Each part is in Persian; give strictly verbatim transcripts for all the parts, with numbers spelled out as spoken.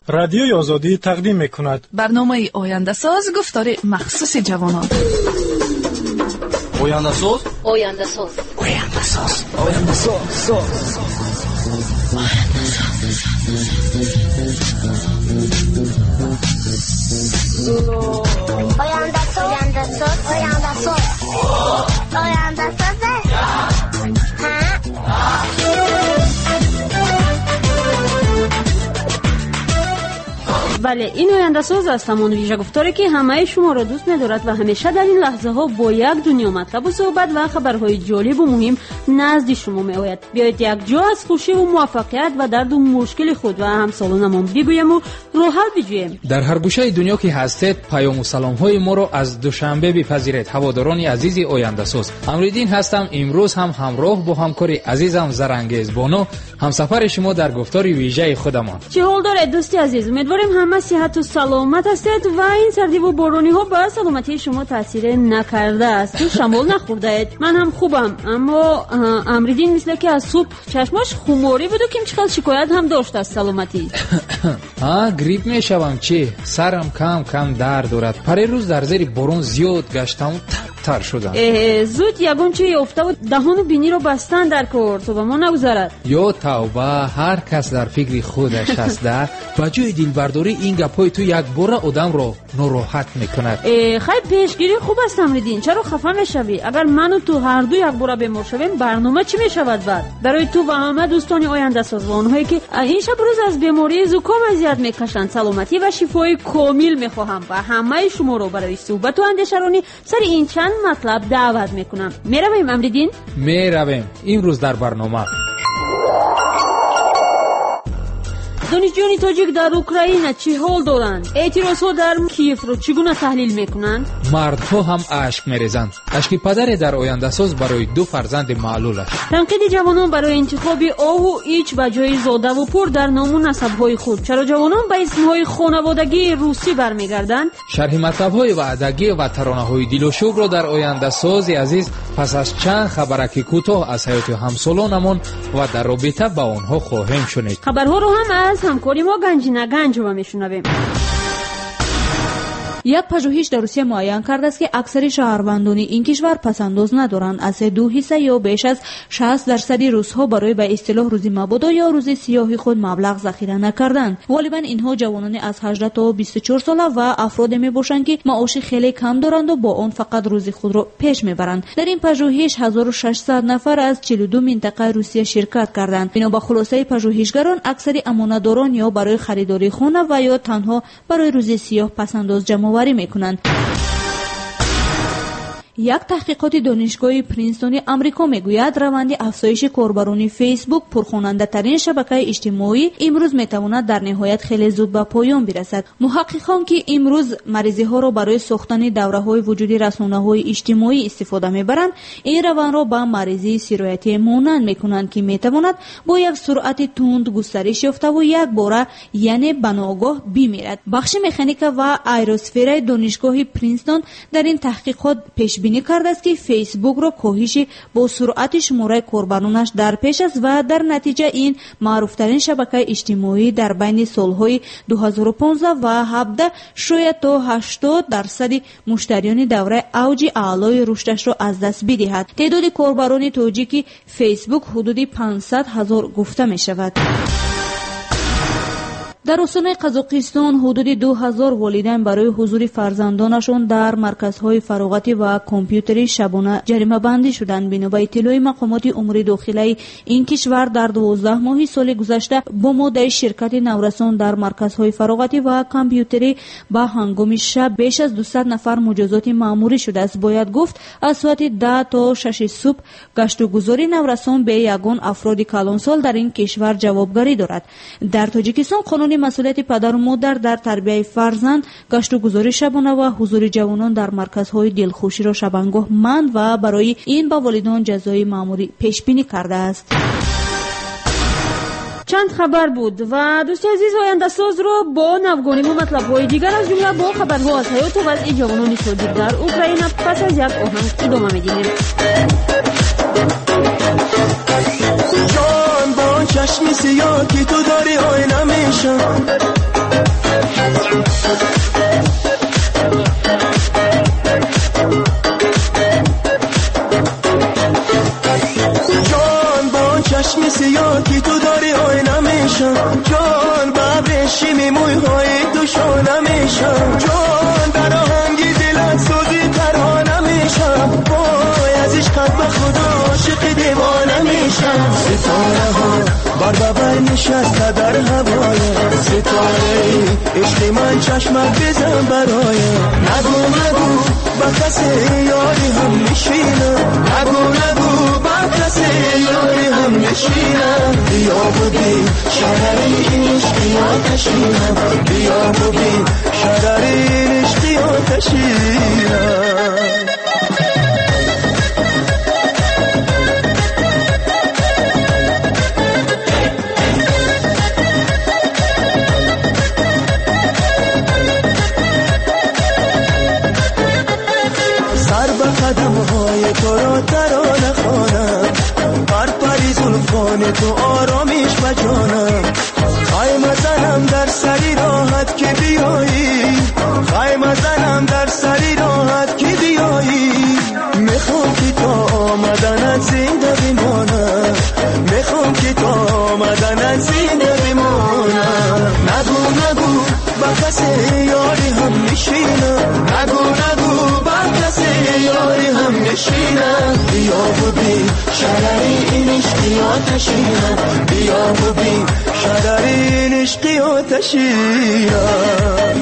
رادیوی آزادی تقدیم می‌کند. برنامه آینده ساز گفتار مخصوص جوانان. آینده ساز آینده ساز آینده ساز آینده ساز آینده ساز آینده ساز آینده ساز آینده ساز بله، این آینده ساز است، همان ویژه گفتاری که همه شما را دوست می‌دارد و همیشه در این لحظه ها با یک دنیا مطلب و صحبت و خبرهای جالب و مهم نزد شما می‌آید. بیایید یک جا از خوشی و موفقیت و درد و مشکل خود و همسالانمان بگوییم و راه حل بجوییم. در هر گوشه دنیا که هستید، پیام و سلام‌های ما را از دوشنبه بپذیرید. هواداران عزیز آینده ساز، امردین هستم. امروز هم همراه با همکار عزیزم زرانگیز بانو همسفر شما در گفتار ویژه خودمان. چه حال دارید دوستی عزیز؟ امیدواریم همه صحت و سلامت هستید و این سردی و بارانی ها به سلامتی شما تاثیر نکرده است. تو شمال نخورده اید؟ من هم خوبم، اما امریدین مثل که از صبح چشماش خماری بود و کم چقدر شکایت هم داشت از سلامتی. ها گریپ میشوم چی؟ سرم کم کم درد دارد. پری روز در زیر بارون زیاد گشتم تر شدم. زود یگان چی افته و دهان و بینی رو بستن در کار تو به ما نگذارد. یا توبه، هر کس در فکر خودش است. در بجای دلبرداری این گپای تو یک بار آدم رو ناراحت میکند. خیلی پیشگیری خوب است امریدین، چرا خفه میشوی؟ اگر من و تو هر دو یک بار بیمار شویم برنامه چی میشود بعد؟ برای تو و همه دوستان آینده ساز و آنهایی که این شب روز از بیماری زکام اذیت میکشند سلامتی و شفای کامل میخواهم و همه شما رو برای صحبت و اندیشه‌رانی سر این چند مطلب دعوت میکنم. میرویم امریدین؟ میرویم. امروز در برنامه دانشجویان تاجیک در اوکراین چه حال دارند؟ اعتراضها در کیف رو چگونه تحلیل میکنند؟ مردها هم اشک میریزند. اشک پدر در آینده ساز برای دو فرزند معلول است. تنقید جوانان برای انتخاب آ و ایچ به جای زاده و پور در نام و نسب‌های خود. چرا جوانان به اسم‌های خانوادگی روسی برمیگردند؟ شرح مطلب‌های وعدگی و ترانه‌های دل و شوق را در آینده ساز عزیز پس از چند خبرک کوتاه از حیات همسالانمان و در رابطه با آنها خواهیم شنید. خبرها رو هم از همکاری ما گنجینه گنج رو میشنویم. یک پژوهش در روسیه معین کرده است که اکثر شهروندان این کشور پسنداز ندارند. از دو حصه یا بیش از شصت درصد روس‌ها برای به اصطلاح روزی مبادا یا روزی سیاهی خود مبلغ ذخیره نکردند. غالبا اینها جوانان از هجده تا بیست و چهار ساله و افراد میباشند که معاش خیلی کم دارند و با آن فقط روزی خود را پیش میبرند. در این پژوهش هزار و ششصد نفر از چهل و دو منطقه روسیه شرکت کردند. بنا به خلاصه پژوهشگران اکثر امانتداران یا برای خریداری خانه و یا تنها برای روزی سیاه پسنداز جمع وری میکنند. یک تحقیقات دانشگاه پرینستون آمریکا میگوید روند افزایش کاربران فیسبوک پرخواننده ترین شبکه اجتماعی امروز میتواند در نهایت خیلی زود به پایان برسد. محققان که امروز مریضی ها را برای ساختن دوره های وجودی رسانه های اجتماعی استفاده میبرند، این روند را به مریضی سرایتی مانند میکنند که میتواند با یک سرعت تند گسترش یافته و یک باره یعنی بناگاه بمیرد. بخش مکانیک و ایروسفر دانشگاه پرینستون در این تحقیقات پیش بینی کرده است که فیسبوک را کاهش با سرعت شماره کاربرانش در پیش است و در نتیجه این معروفترین شبکه اجتماعی در بین سالهای دو هزار و پانزده و هفده شاید تا هشتاد درصد مشتریان دوره اوج اعلای رشدش را از دست بدهد. تعداد کاربران تاجیک فیسبوک حدود پانصد هزار گفته می شود. در استان قزاقستان حدود دو هزار والدین برای حضور فرزندانشان در مرکزهای فراغتی و کامپیوتری شبانه جریمه بندی شدند. بنا به اطلاع مقامات امور داخلی این کشور در دوازده ماه سال گذشته با ماده شرکت نورسان در مرکزهای فراغتی و کامپیوتری با هنگام شب بیش از دویست نفر مجازات مأموری شده است. باید گفت از ساعت ده تا شش صبح گشت و گذار نورسان به یگان افراد کلانسال در این کشور جوابگری دارد. در تاجیکستان قانون مسئولیت پدر و مادر در تربیت فرزند، گشت و گذار شبانه و حضور جوانان در مرکزهای دلخوشی را شبانگاه مند و برای این به والدان جزای مأموری پیش بینی کرده است. چند خبر بود و دوست عزیز آینده ساز رو با نوگانی و مطلب‌های دیگر از جمله با خبرها از حیات و وضع جوانان ساجد در اوکراین پس از یک آهنگ ادامه می‌دهیم. چشمی سیاه که تو داری آینه میشم، جان ببرشی میموی های دوشانه میشم جان در آهنگی دلت سوزی ترانه میشم وای از عشقت به خدا عاشق دیوانه میشم ستاره ها بر ببر نشسته در هوای ستاره عشق من چشمت بزن برای نگو نگو با کسی یاری هم میشینم نگو نگو با کسی یاری هم میشینم بیا ببین شرری عشقی آتشینم بیا ببین شرری عشقی آتشینم قدم های تو را ترانه خوانم بر پری زلفان تو آرامیش و جانم خیمه زنم در سری راحت که بیایی خیمه زنم در سری راحت که بیایی میخوام که تا آمدنت زنده بمانم میخوام که تا آمدنت زنده بمانم نگو نگو با کسی یاری هم میشینم نگو نگو با کسی یاری هم میشینم بیا ببین شرری این عشقی آتشینم بیا ببین شرری این عشقی آتشینم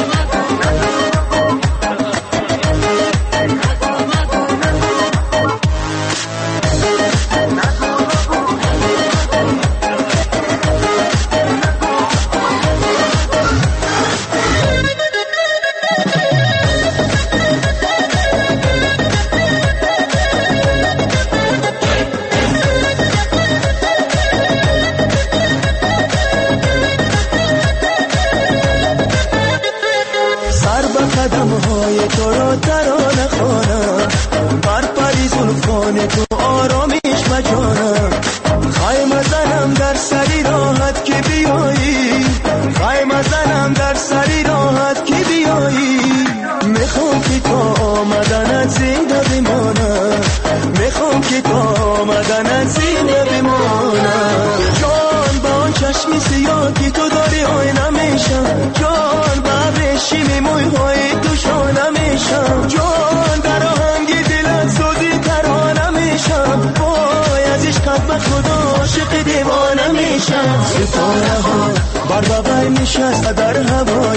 قدم های تو را ترانه خوانم بر پری زلفان تو آرامیش و جانم خیمه زنم در سری راحت که بیایی خیمه زنم در سری راحت که بیایی میخوام که تا آمدنت زنده بمانم میخوام که تا آمدنت زنده بمانم جان با آن چشمی سیاه که تو داری آینه میشم جان ببرشی میموی های دوشانه میشم جان در آهنگی دلت سوزی ترانه میشم وای از عشقت به خدا عاشق دیوانه میشم ستاره ها بر ببر نشسته در هوای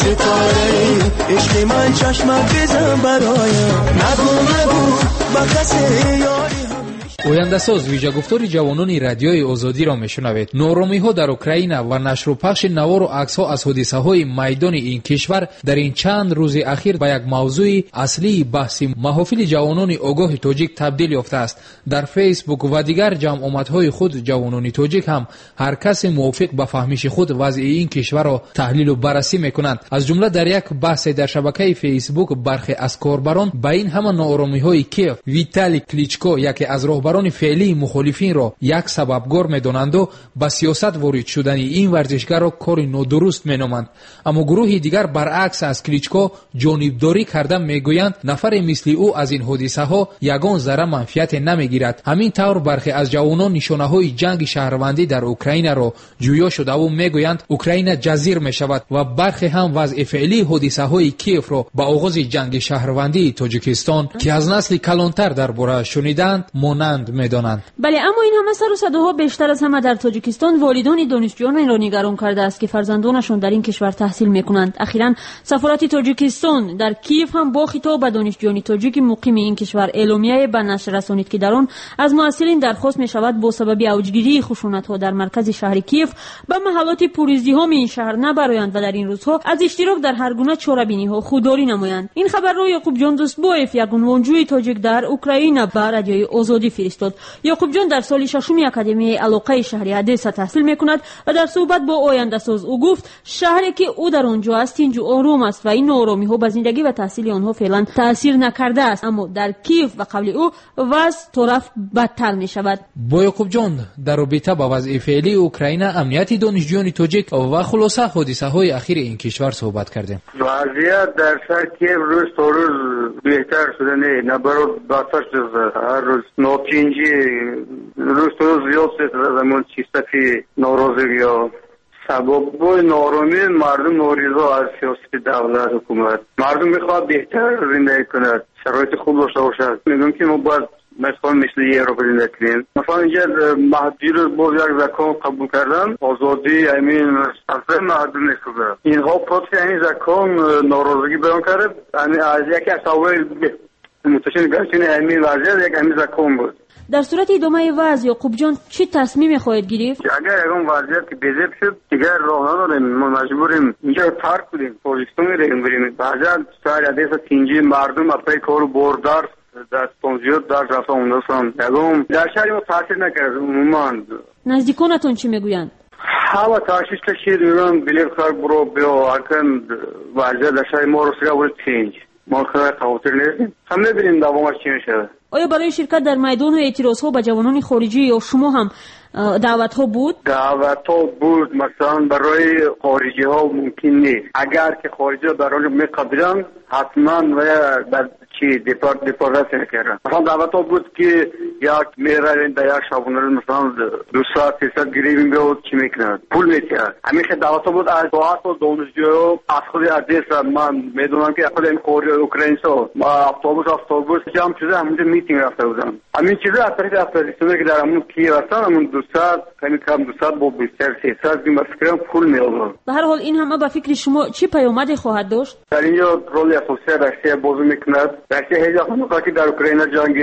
ستاره عشق من چشمت بزن برای نگو نگو با کسی یاری ояндасоз виҷагуфтори ҷавонони радиои озодиро мешунавед. нооромиҳо дар украина ва нашру пахши навору аксҳо аз ҳодисаҳои майдони ин кишвар дар ин чанд рӯзи ахир ба як мавзӯи аслии баҳси маҳофили ҷавонони огоҳи тоҷик табдил ёфтааст. дар фейсбук ва дигар ҷамъомадҳои худ ҷавонони тоҷик ҳам ҳар касе мувофиқ ба фаҳмиши худ вазъи ин кишварро таҳлилу баррасӣ мекунанд. аз ҷумла дар як баҳсе дар шабакаи фейсбук бархе аз корбарон ба ин ҳама нооромиҳои киев виталий кличко яке аз роҳбарони феълии мухолифинро як сабабгор медонанду ба сиёсат ворид шудани ин варзишгарро кори нодуруст меноманд. аммо гурӯҳи дигар баръакс аз кличко ҷонибдорӣ карда мегӯянд нафаре мисли ӯ аз ин ҳодисаҳо ягон зарра манфиате намегирад. ҳамин тавр бархе аз ҷавонон нишонаҳои ҷанги шаҳрвандӣ дар украинаро ҷӯё шудаву мегӯянд украина ҷазир мешавад ва бархе ҳам вазъи феълии ҳодисаҳои киевро ба оғози ҷанги шаҳрвандии тоҷикистон ки аз насли калонтар дар борааш шунидаанд монанд медонанд. бале аммо ин ҳама сару садоҳо бештар аз ҳама дар тоҷикистон волидони донишҷӯёнро нигарон кардааст ки фарзандонашон дар ин кишвар таҳсил мекунанд. ахиран сафорати тоҷикистон дар киев ҳам бо хитоб ба донишҷӯёни тоҷики муқими ин кишвар эъломияе ба нашр расонид ки дар он аз муассилин дархост мешавад бо сабаби авҷгирии хушунатҳо дар маркази шаҳри киев ба маҳаллоти пуриздиҳоми ин шаҳр набароянд ва дар ин рӯзҳо аз иштирок дар ҳар гуна чорабиниҳо худдорӣ намоянд. ин хабарро ёқубҷон дӯстбоев як унвонҷӯи тоҷик дар украина ба радиои озодӣ фиристод. ёқубҷон дар соли шашуми академияи алоқаи шаҳри одесса таҳсил мекунад ва дар суҳбат бо ояндасоз ӯ гуфт шаҳре ки ӯ дар он ҷо аст тинҷу ором аст ва ин нооромиҳо ба зиндагӣ ва таҳсили онҳо феълан таъсир накардааст. аммо дар киев ба қавли ӯ вазъ то рафт бадтар мешавад. бо ёқубҷон дар робита ба вазъи феълии украина амнияти донишҷӯёни тоҷик ва хулоса ҳодисаҳои ахири ин кишвар суҳбат кардем. вазъият дар шаҳри киев рӯз то рӯз беҳтар шуда не наоборот бадтар шуда ҳар рӯз нотинҷӣ рӯз то рӯз зиёд шуд замон чистаки норозӣ ё سبب نارامی مردم ناریضا از سیاست دولت حکومت. مردم میخواد بهتر زندگی کند، شرایط خوب داشته باشد. میگم که ما باید مثلا مثل یه رو زندگی کنیم. مثلا اینجا مهدی رو باز یک زکان قبول کردن، آزادی امین اصلا مردم نیست. اینها پروتست این زکان ناراضگی بیان کرد. از یکی از اول متشن گشتین امین وضعیت یک امین زکان بود. در صورت ادامه وضع یعقوب جان چه تصمیمی خواهید گرفت؟ اگر اون وضعیت که بزرگ شد دیگر راه نداریم، ما مجبوریم اینجا رو ترک کنیم، پوزیشن میریم بریم. بعضا سر عدیس تینجی مردم اپای کار بردار در پونزیوت در رفت اوندستان یکم در شهری ما تاثیر نکرد. عموما نزدیکانتون چی میگویند؟ هوا تاشیش کشید میگن بلیب خر برو بیا اکن وضعیت در شهری ما رو سگه بود تینج ما خیلی خواهتر نیستیم. هم نبینیم دوامش چی میشه. آیا برای شرکت در میدان اعتراض ها به جوانان خارجی یا شما هم دعوت ها بود؟ دعوت ها بود، مثلا برای خارجی ها ممکن نیست. اگر که خارجی ها برای میقبلن حتما و در چی دیپارت دیپارت نکردن. مثلا دعوت ها بود که یک میرن در یک شبانه مثلا دو ساعت سه ساعت گریبیم بیاد چی میکنن پول میتیاد. همیشه دعوت ها بود از دعوت ها دانشجو از خود عدیس. من میدونم که خود این کوری اوکراین سا ما اتوبوس اتوبوس جمع شده همونجا میتینگ رفته بودن. همین چیزا از طریق اپلیکیشنی که در همون کیف هستن همون دو ساعت کمی کم دو ساعت با بیشتر سه ساعت بیم فکرم پول میآورد. به هر حال این همه به فکر شما چه پیامدی خواهد داشت؟ در اینجا رول اساسی روسیه بازی میکند. روسیه هیچ وقت که در اوکراین جنگ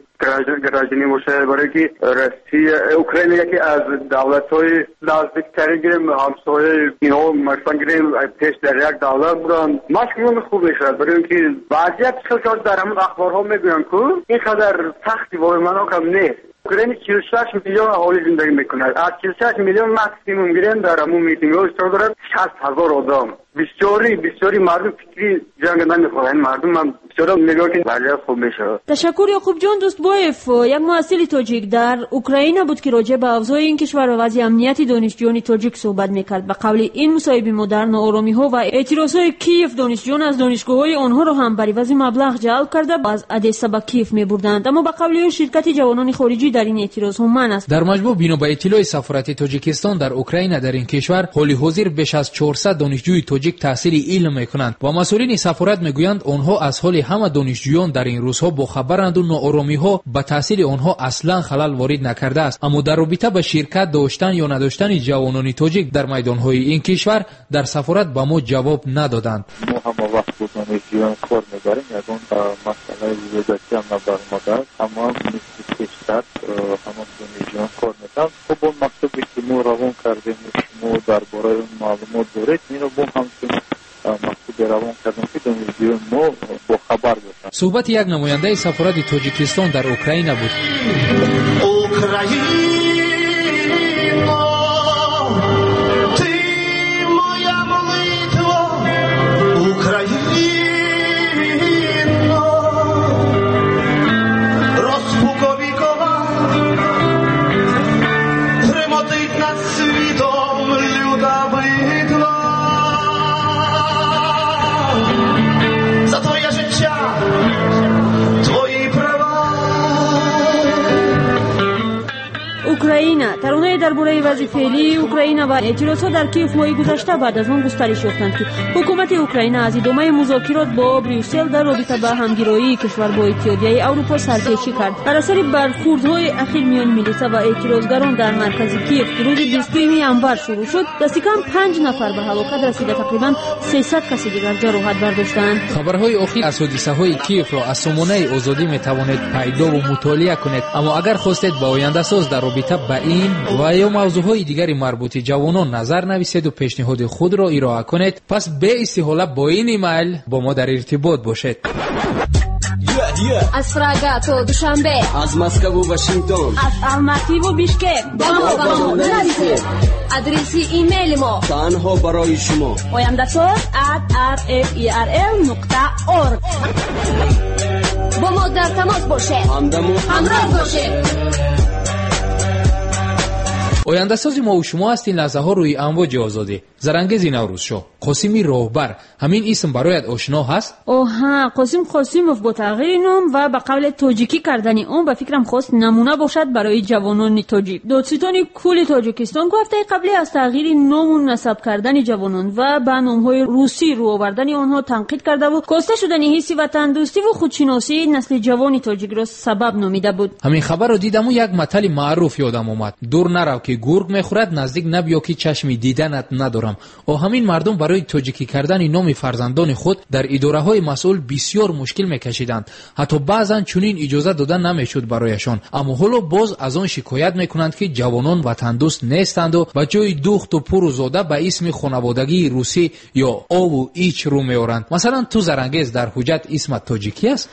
گراجنی باشه، برای که روسیه اوکراین یکی از دولت‌های نزدیکترین گریم همسایه اینها مثلا گریم پیش در یک دولت بودن. مشکل خوب میشه برای اینکه وضعیت خیلی در همون اخبارها میگوین که اینقدر سختی برای من کم نیست. اوکراین چهل و شش میلیون اهالی زندگی میکنه. از چهل و شش میلیون ماکسیموم گریم در همون میتینگ ها اشتراک دارد شصت هزار آدم. بسیاری بسیاری مردم فکری جنگ نمیخواهند. مردم من بسیاری میگه که وضعیت خوب میشه. تشکر یعقوب جان دوستبایف. یک محصل تاجیک در اوکراین بود که راجع به اوضاع این کشور و وضع امنیتی دانشجویان تاجیک صحبت میکرد. به قول این مصاحبه ما در ناآرامی ها و اعتراضهای کیف دانشجویان از دانشگاه‌های آنها را هم بر عوض مبلغ جلب کرده از ادیس به کیف میبردند. اما به قول شرکت جوانان خارجی در این اعتراض هم من است. در مجموع بنا به اطلاع سفارت تاجیکستان در اوکراین در این کشور حالی حاضر بیش از چهارصد دانشجوی تاجیک تحصیل علم میکنند و مسئولین سفارت میگویند آنها از حال همه دانشجویان در این روزها با خبرند و ناآرامی ها به تحصیل آنها اصلا خلل وارد نکرده است. اما در رابطه به شرکت داشتن یا نداشتن جوانان تاجیک در میدانهای این کشور در سفارت به ما جواب ندادند. ما هم وقت بود دانشجویان کار میبریم یکون مسئله ویزاتی هم نبرماده اما مثل کشتر همه دانشجویان کار میکنند. خب اون مکتوبی که ما روان کردیم ما درباره اون معلومات دارید اینو با همچنین مکتوب روان کردیم که دانشجویان ما با خبر باشند. صحبت یک نماینده سفارت تاجیکستان در اوکراین بود. اوکراین ترانه درباره وضع فعلی اوکراین و اعتراضات در کیف ماه گذشته بعد از آن گسترش یافتند که حکومت اوکراین از ادامه مذاکرات با بریوسل در رابطه با همگرایی کشور با اتحادیه اروپا سرپیچی کرد. بر اثر برخوردهای اخیر میان ملیسا و اعتراضگران در مرکز کیف که روز بیستم ژانویه شروع شد دست کم پنج نفر به هلاکت رسیده، تقریبا سیصد کسی دیگر جراحت برداشتند. خبرهای اخیر از حادثه‌های کیف را از سامانه آزادی میتوانید پیدا و مطالعه کنید. اما اگر خواستید با آینده ساز در رابطه با این و یا موضوعهای دیگری مربوط جوانان نظر نویسید و پیشنهاد خود را ارائه کنید، پس به استحاله با این ایمیل با ما در ارتباط باشید. از فراگا تا دوشنبه، از مسکو و واشنگتن، از الماتی و بیشکک با ما با ما نویسید. ادرسی ایمیل ما تنها برای شما oyandasor at r f e r l نقطه org. با ما در تماس باشید، همراه باشید. oyandasози мо ва шумо ҳастин лаҳзаҳо рӯи амвоҷи озодӣ. Зарангези Наврӯзшоҳ, Қосими роҳбар, ҳамин исм барояд ошно ҳаст? оҳа, Қосим Қосимов бо тағйири ном ва ба қавли тоҷикӣ кардани он ба фикрам хост намуна бошад барои ҷавонони тоҷик. Додситони кулли Тоҷикистон ку ҳафтаи қаблӣ аз тағйири ному насаб кардани ҷавонон ва ба номҳои русӣ рӯ овардани онҳо танқид кардаву коста шудани ҳисси ватандӯстӣ ва худшиносии насли ҷавони тоҷикро сабаб номида буд. ҳамин хабарро дидаму як матали маъруф ёдам омад. Дур нарав ки гург мехӯрад, наздик набиё ки чашми диданат надорам. о ҳамин мардум барои тоҷикӣ кардани номи фарзандони худ дар идораҳои масъул бисёр мушкил мекашиданд. ҳатто баъзан чунин иҷоза дода намешуд барояшон. аммо ҳоло боз аз он шикоят мекунанд ки ҷавонон ватандӯст нестанду ба ҷои духту пуру зода ба исми хонаводагии русӣ ё ову ич рӯ меоранд. масалан ту Зарангез дар ҳуҷҷат исмат тоҷикӣ аст?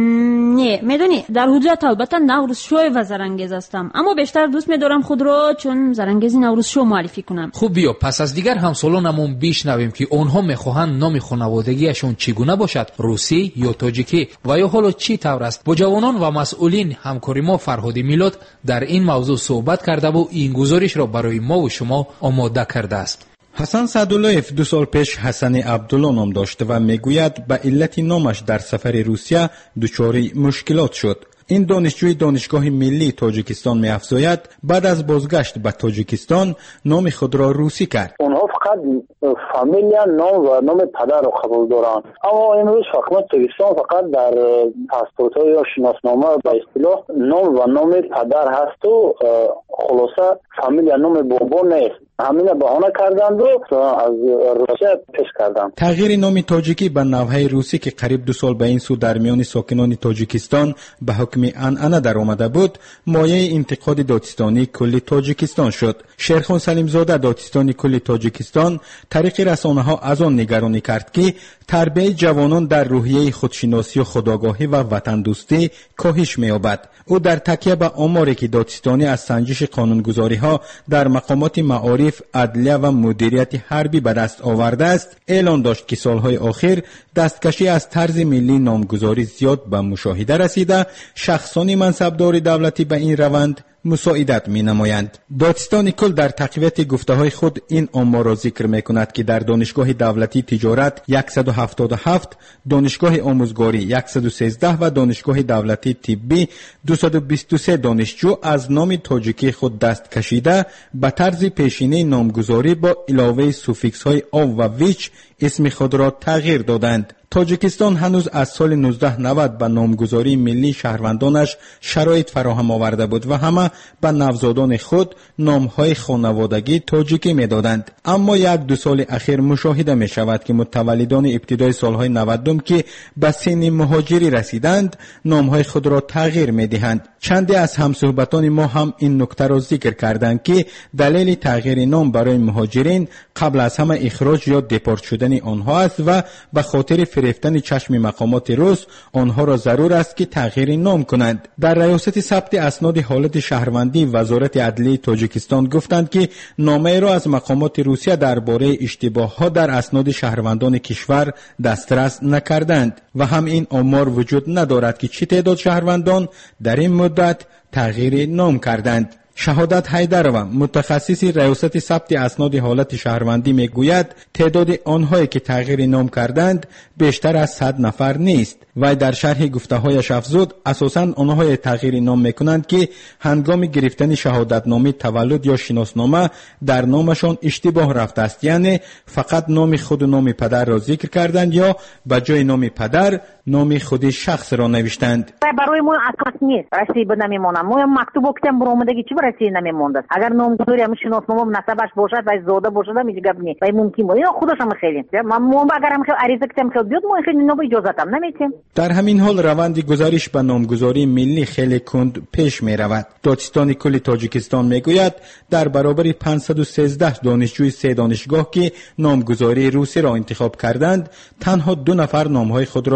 не, медонӣ, дар ҳуҷҷат албатта Наврӯзшоева Зарангез астам, аммо бештар дӯст медорам худро чун Зарангези Наврӯзшоҳ муаллифӣ кунам. хуб биё, пас аз дигар ҳамсолонамон бишнавем ки онҳо мехоҳанд номи хонаводагиашон чӣ гуна бошад, русӣ ё тоҷикӣ, ва ё ҳоло чӣ тавр аст. бо ҷавонон ва масъулин ҳамкори мо Фарҳоди Милод дар ин мавзӯъ суҳбат кардаву ин гузоришро барои мову шумо омода кардааст. ҳасан Садуллоев ду сол пеш Ҳасани Абдулло ном дошт ва мегӯяд ба иллати номаш дар сафари Русия дучори мушкилот шуд. ин донишҷӯи донишгоҳи миллии Тоҷикистон меафзояд, баъд аз бозгашт ба Тоҷикистон номи худро русӣ кард. онҳо фақат фамилия, ном ва номи падарро қабул доранд. аммо имрӯз фақат Тоҷикистон фақат дар паспортҳо ё шиноснома ба истилоҳ ном ва номи падар ҳасту хулоса фамилия, номи бобо нест. ҳамина баҳона карданду аз Русия пеш карданд. тағйири номи тоҷикӣ ба навҳаи русӣ ки қариб ду сол ба ин су дар миёни сокинони Тоҷикистон ба ҳукми анъана даромада буд, мояи интиқоди додистонии кулли Тоҷикистон шуд. Шерхон Салимзода, додистони кулли Тоҷикистон, тариқи расонаҳо аз он нигаронӣ кард ки тарбияи ҷавонон дар рӯҳияи худшиносию худогоҳӣ ва ватандӯстӣ коҳиш меёбад. ӯ дар такя ба оморе ки додистонӣ аз санҷиши қонунгузориҳо дар мақомоти маориф, адлия ва мудирияти ҳарбӣ ба даст овардааст, эълон дошт ки солҳои охир дасткашӣ аз тарзи миллии номгузорӣ зиёд ба мушоҳида расида, шахсони мансабдори давлатӣ ба ин раванд мусоидат менамоянд. додистони кул дар тақвияти гуфтаҳои худ ин оморро зикр мекунад ки дар донишгоҳи давлатии тиҷорат яксаду ҳафтоду ҳафт, донишгоҳи омӯзгорӣ яксаду сездаҳ ва донишгоҳи давлатии тиббӣ дусаду бисту се донишҷӯ аз номи тоҷикии худ даст кашида ба тарзи пешинии номгузорӣ бо иловаи суффиксҳои ов ва вич исми худро тағйир доданд. Тоҷикистон ҳанӯз аз соли нуздаҳ навад ба номгузории миллии шаҳрвандонаш шароит фароҳам оварда буд ва ҳама ба навзодони худ номҳои хонаводагӣ тоҷикӣ медоданд. аммо як ду соли ахир мушоҳида мешавад ки мутаваллидони ибтидои солҳои навадум ки ба синни муҳоҷирӣ расиданд, номҳои худро тағйир медиҳанд. чанде аз ҳамсӯҳбатони мо ҳам ин нуктаро зикр карданд ки далели тағйири ном барои муҳоҷирин қабл аз ҳама ихроҷ ё депорт шудани онҳо аст ва ба хотири фирефтани чашми мақомоти рус онҳоро зарур аст ки тағйири ном кунанд. дар раёсати сабти асноди ҳолати шаҳрвандӣ вазорати адлияи Тоҷикистон гуфтанд ки номаеро аз мақомоти Русия дар бораи иштибоҳҳо дар асноди шаҳрвандони кишвар дастрас накарданд ва ҳам ин омор вуҷуд надорад ки чӣ теъдод шаҳрвандон дар ин муддат тағйири ном карданд. шаҳодат ҳайдарова, мутахассиси раёсати сабти асноди ҳолати шаҳрвандӣ мегӯяд, теъдоди онҳое ки тағйири ном карданд бештар аз сад нафар нест. вай дар шарҳи гуфтаҳояш афзуд, асосан онҳое тағйири ном мекунанд ки ҳангоми гирифтани шаҳодатномаи таваллуд ё шиноснома дар номашон иштибоҳ рафтааст, яъне фақат номи худу номи падарро зикр карданд ё ба ҷои номи падар номи худи шахсро навиштанд. барои мо асос нест, Россия ба намемонад. мо мактубо китам буромадаги чи ба Россия намемондад. агар номгузори ҳам шиноснома насабаш бошад, вай зода бошад, ҳам гап не. вай мумкин бо. ё худош ҳам хеле. мо агар ҳам ариза китам хел биёд, мо хеле ноба иҷозатам наметем. дар ҳамин ҳол раванди гузариш ба номгузории миллӣ хеле кунд пеш меравад. додистони кулли Тоҷикистон мегӯяд, дар баробари панҷсаду сездаҳ донишҷӯи се донишгоҳ ки номгузории русиро интихоб карданд, танҳо ду нафар номҳои худро тоҷикӣ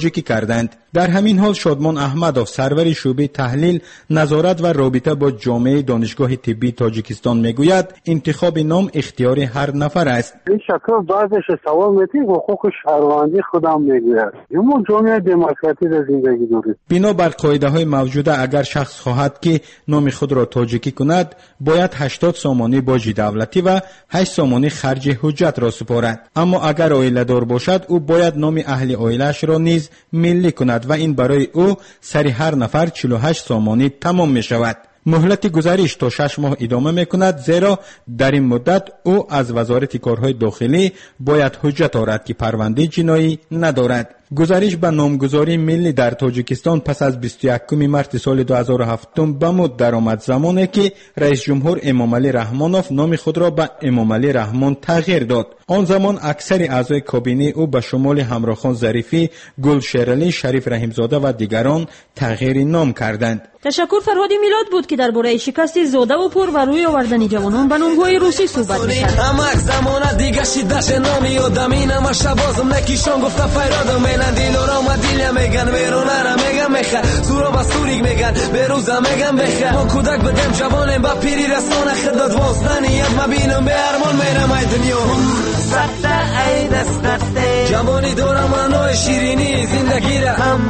تاجیکی کردند. در همین حال شادمان احمدов سرور شعبه تحلیل نظارت و رابطه با جامعه دانشگاه طبی تاجیکستان میگوید انتخاب نام اختیار هر نفر است. این شکل بعضش سوال میتی حقوق شهروندی خودم میگوید. ما جامعه دموکراتی در زندگی داریم. بنابر قاعده های موجوده اگر شخص خواهد که نام خود را تاجیکی کند باید هشتاد سامانه باج دولتی و هشت سامانه خرج حجت را سپارد. اما اگر عائله دار باشد او باید نام اهل عائله‌اش را نیز ملی کند و این برای او سر هر نفر چهل و هشت سامانه تمام می شود. مهلت گزارش تا شش ماه ادامه می کند زیرا در این مدت او از وزارت کارهای داخلی باید حجت آورد که پرونده جنایی ندارد. گزارش به نامگذاری ملی در تاجیکستان پس از بیست و یکم مارس سال دو هزار و هفت به مد درآمد زمانی که رئیس جمهور امامعلی رحمانوف نام خود را به امامعلی رحمان تغییر داد. آن زمان اکثر اعضای کابینه او به شمول همراهخان ظریفی، گل شیرعلی، شریف رحیمزاده و دیگران تغییر نام کردند. تشکر فرهاد میلاد بود که درباره شکست زاده و پور و روی آوردن جوانان به نام‌های روسی صحبت می‌کرد. همک زمان دیگه شیدش نامی آدم اینم شبازم نکیشان گفته فیرادم میلن دیلورا ما دیل میگن میرونه را میگن میخه سورا با سوریک میگن بروزا میگن بخه ما کودک بدم جوانم با پیری رسانه خدات واستنیت ما بینم به ارمان میرم ای دنیا سطح ای دستته جوانی دورم انوی شیرینی زندگی را هم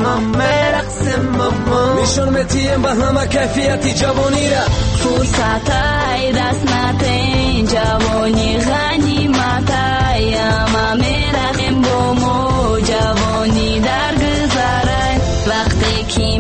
مرقسم میشون متیم با همه کیفیتی جوانی را فرصت ای دستنته جوانی غنیمت ای اما مرقم بومو جوانی در گذره وقتی که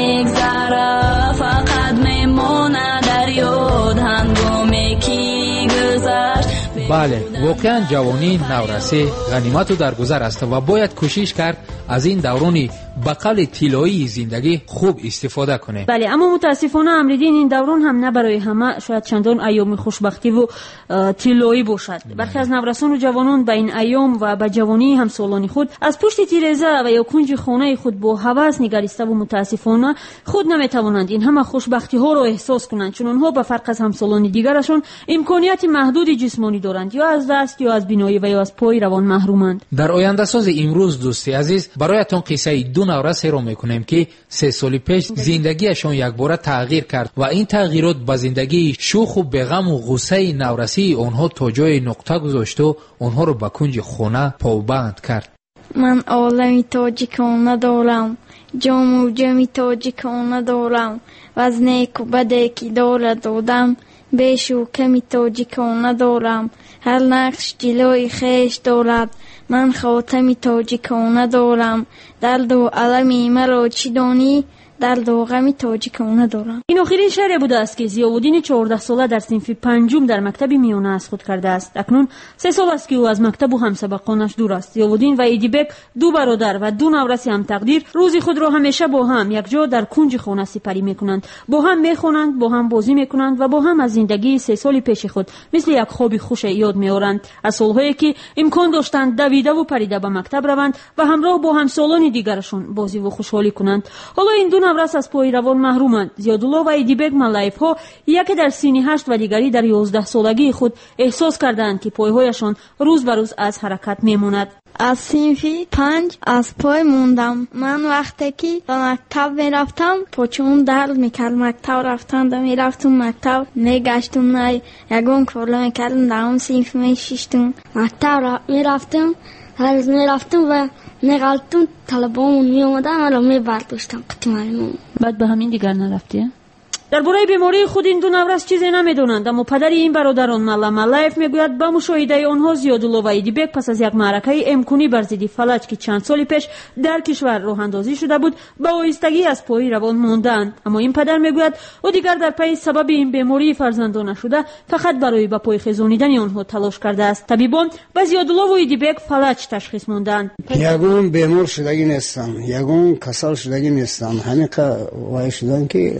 میگذره فقط میمونه در یاد هنگامی که گذشت. بله واقعا جوانی نورسی غنیمت و درگذر است و باید کوشش کرد از این دورانی به قول طلایی زندگی خوب استفاده کنه. بله اما متاسفانه امریدین این دوران هم نه برای همه شاید چندان ایام خوشبختی و طلایی باشد. برخی از نورسان و جوانان به این ایام و به جوانی همسالان خود از پشت تیرزه و یا کنج خانه خود با هوس نگریسته و متاسفانه خود نمیتوانند این همه خوشبختی ها را احساس کنند چون آنها به فرق از همسالان دیگرشان امکانیت محدود جسمانی دارند یا از دست یا از بینایی و یا از پای روان محرومند. در آینده ساز امروز دوستی عزیز برایتان قصه دو نورس را میکنیم که سه سال پیش زندگیشان یک باره تغییر کرد و این تغییرات به زندگی شوخ و بغم و غصه نورسی آنها تا جای نقطه گذاشت و آنها را به کنج خانه پابند کرد. من عالمی تاجیکانه دارم، جام و جمی تاجیکانه دارم و از نیک و بده که دارد دادم بیش و کمی تاجیکانه دارم. هر نقش جلوی خیش دارد، من خاتمی تاجیکانه دارم. درد و علمی مرا چی دانی؟ درد و غمی تاجیکانه دارم. این آخرین شعر بوده است که ضیاءالدین چهارده ساله در صنف پنجم در مکتب میانه از خود کرده است. اکنون سه سال است که او از مکتب و همسبقانش دور است. ضیاءالدین و ایدیبک دو برادر و دو نورس هم تقدیر روزی خود را همیشه با هم یک جا در کنج خانه سپری میکنند. با هم میخوانند، با هم بازی میکنند و با هم از زندگی سه سال پیش خود مثل یک خوابی خوش یاد میآورند. از سالهایی که امکان داشتند دویده و پریده به مکتب روند و همراه با همسالان دیگرشان بازی و خوشحالی کنند. حالا این دو نورس از پای روان محرومند. زیادالله و ایدیبک ملایف ها یکی در سینی هشت و دیگری در یازده سالگی خود احساس کردند که پایهایشان روز به روز از حرکت میماند. از صنفی پنج از پای موندم. من وقتی که به مکتب میرفتم پاچون درد میکرد. مکتب رفتم میرفتم مکتب میگشتم نه یکون کلا میکردم دهم صنف میشیشتم. مکتب میرفتم هر روز میرفتم و میگلتم طلبامون میومدن حالا میبرداشتم قطمالمون. بعد به همین دیگر نرفتی؟ درباره بیماری خود این دو نورس چیزی نمیدونند اما پدر این برادران ملا ملایف میگوید با مشاهده آنها زیادالله و ایدیبک پس از یک معرکه امکانی بر ضد فلج که چند سال پیش در کشور راه اندازی شده بود با آهستگی از پای روان ماندند. اما این پدر میگوید او دیگر در پی سبب این بیماری فرزندان شده فقط برای به پای خیزانیدن آنها تلاش کرده است. طبیبان به زیادالله و ایدیبک فلج تشخیص ماندند. یگون بیمار شدگی نیستن، یگون کسل شدگی نیستن، همین که وای شدن که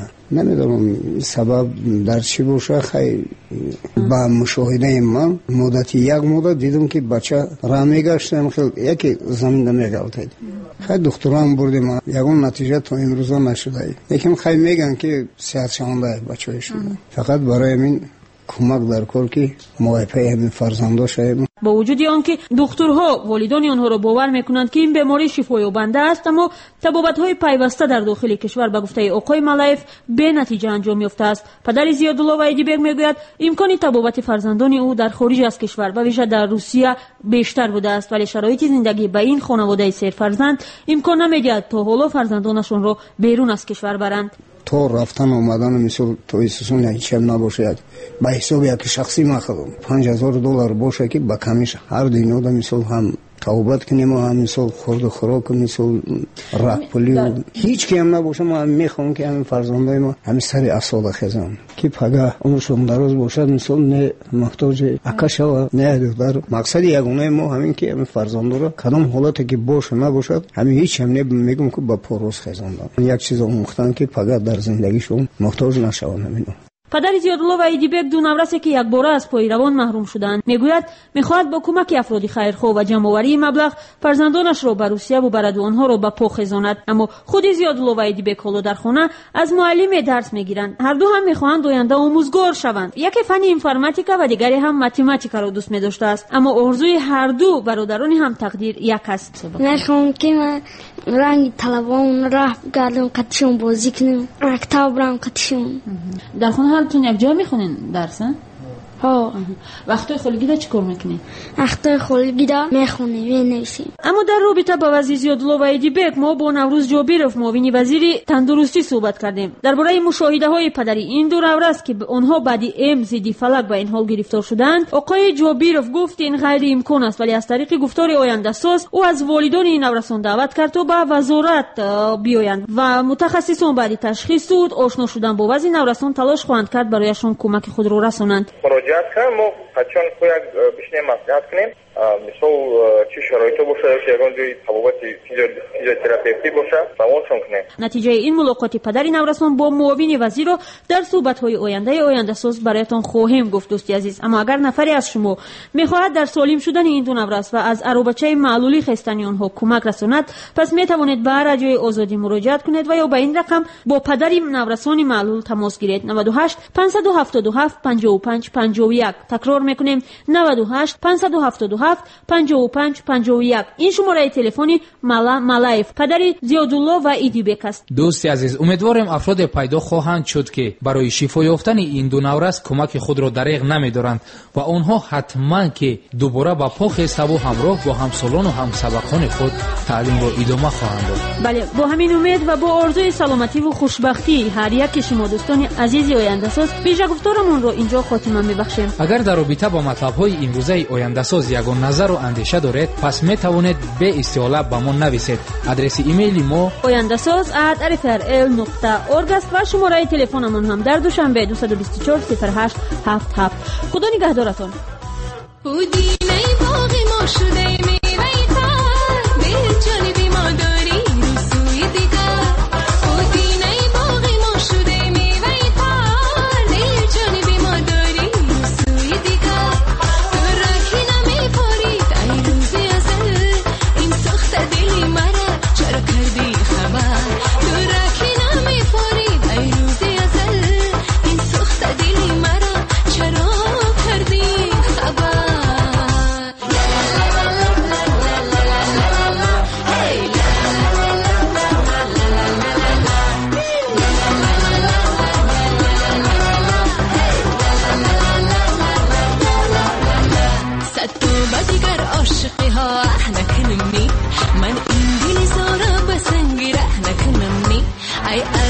نمیدونم سبب در چی باشه. خیلی با مشاهده من مدتی یک مدت دیدم که بچه را میگشتم خیلی یکی زمین نمیگلتید. خیلی دکتران بردیم یکون نتیجه تا امروزا نشده. یکم خیلی میگن که صحت شانده بچه شده. فقط برای من کمک در کار که معافی همین فرزندا شویم. با وجود آنکه دکترها والدین آنها را باور میکنند که این بیماری شفایابنده است، اما تبابت‌های پیوسته در داخل کشور به گفته آقای ملایف به نتیجه انجام یافته است. پدر زیادالله وحیدی‌بگ میگوید امکان تبابت فرزندان او در خارج از کشور و ویژه در روسیه بیشتر بوده است، ولی شرایط زندگی به این خانواده سه فرزند امکان نمیدهد تا حالا فرزندانشان را بیرون از کشور برند. تو رفتن آمدن مثل تو ایسوسون هیچ هم نباشد. به حساب یک شخصی ما خودم پنج هزار دلار باشه که با کمیش هر دینو دا مثل هم توبت کنیم و هم مثل خورد و خوراک و مثل راه پولی و هیچ که هم نباشه. ما هم میخوام که همین فرزندای ما همین سر اصال خزم که پگاه عمرشون دراز باشد، مثل نه محتاج اکش و نه دختر. مقصد یگانه ما همین که همین فرزندا را کدام حالتی که باشه نباشد همین هیچ هم نمیگم که با پروز خزم یک چیز آموختن که پگاه در زندگیشون محتاج نشوند. همین پدر زیادالله وحیدی‌بگ دو نورسه که یک باره از پای روان محروم شدند میگوید میخواهد با کمک افراد خیرخواه و جمع‌آوری مبلغ فرزندانش را به روسیه ببرد و آنها را به پا خزاند، اما خود زیادالله وحیدی‌بگ حالا در خانه از معلم درس میگیرند. هر دو هم میخواهند آینده آموزگار شوند. یکی فن اینفرماتیکا و دیگری هم متماتیکا را دوست می‌داشته است، اما آرزوی هر دو برادران هم تقدیر یک است. میخوام که من رنگ طلبان راه گردم قطشون بازی کنم، مکتب برم قطشون. در خانه حالتون یک جا میخونین درس؟ ها. وقتای خلگی چی کار میکنی؟ وقتای خلگی دا میخونیم مینویسیم. اما در رابطه با وزیر زیادالله وحیدی‌بگ ما با نوروز جابیروف معاون وزیر تندرستی صحبت کردیم درباره مشاهده های پدری این دو نوروز که آنها بعدی ام زیدی فلک به این حال گرفتار شدند. آقای جابیروف گفت این غیر امکان است، ولی از طریق گفتار آینده ساز او از والدان این نورسان دعوت کرد تا به وزارت بیایند و متخصصان بعدی تشخیص داد آشنا شدن با وضع نورسان تلاش خواهند کرد برایشان کمک خود را رسانند. مراجعت کنم ما قطعاً باید بشینیم مصلحت کنیم مثل چه شرایطی باشه که یگان جای تبابت فیزیوتراپی باشه روانشون کنیم. نتیجه این ملاقات پدر نورسان با معاون وزیر را در صحبت‌های آینده آینده ساز برایتان خواهیم گفت دوستی عزیز. اما اگر نفری از شما می‌خواهد در سالم شدن این دو نورس و از عروبچه معلولی خستنی آنها کمک رساند، پس می‌توانید به رادیوی آزادی مراجعت کنید و یا به این رقم با پدر نورسان معلول تماس گیرید. نود و هشت پانصد و هفتاد و هفت پنجاه و پنج پنجاه و یک. تکرار می‌کنیم نود و هشت پانصد و هفتاد و هفت پنجاه و پنج پنجاه و یک. این شماره تلفنی ملا ملایف پدر زیادالله وحیدی‌بگ است. دوستی عزیز، امیدوارم افراد پیدا خواهند شد که برای شفا یافتن این دو نورس کمک خود را دریغ نمی‌دارند و آنها حتما که دوباره با پا خسته و همراه با همسالان و همسبقان خود تعلیم را ادامه خواهند داد. بله، با همین امید و با آرزوی سلامتی و خوشبختی هر یک شما دوستان عزیز آینده ساز ویژه گفتارمون را اینجا خاتمه می‌بخشیم. اگر در رابطه با مطلب‌های امروزه آینده ساز یگان نظر و اندیشه دارید، پس می توانید به استیاله به ما نویسید. آدرس ایمیل ما oyandasaz at r f r l nokta org است و شماره تلفنمون هم در دوشنبه دو دو چهار صفر هشت هفت هفت. خدا نگهدارتون. I